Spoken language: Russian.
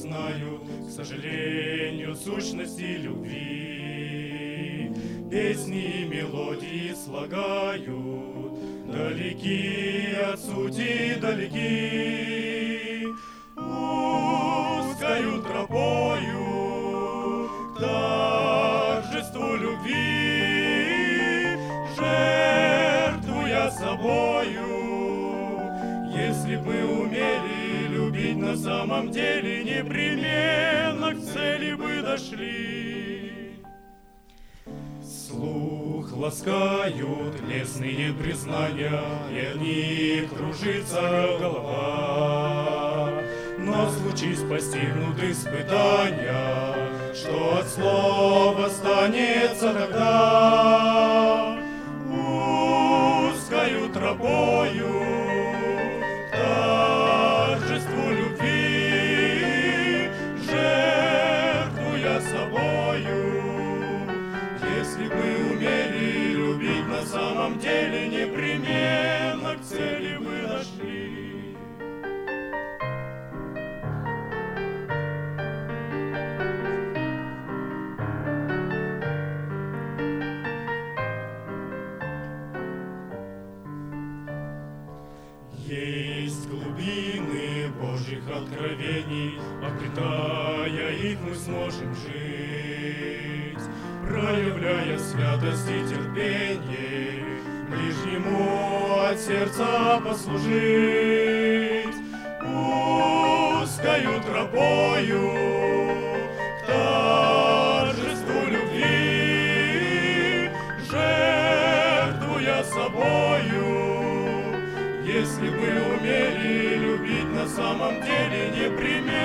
знаю, к сожалению, сущности любви. Песни и мелодии слагают, далеки от сути далеки. Узкою тропою к торжеству любви, жертвуя собою. Если б мы умели любить на самом деле, непременно к цели бы дошли. Слух ласкают лестные признания, и от них кружится голова. Но случись постигнут испытания, что от слова останется тогда? Узкою тропою к торжеству любви, жертвуя собою. Если бы мы умели любить на самом деле, непременно к цели бы дошли. Есть глубины Божьих откровений, обретая их, мы сможем жить, проявляя святость и терпение, ближнему от сердца послужить. Узкою тропою к торжеству любви, жертвуя собою. Если бы умели любить на самом деле, непременно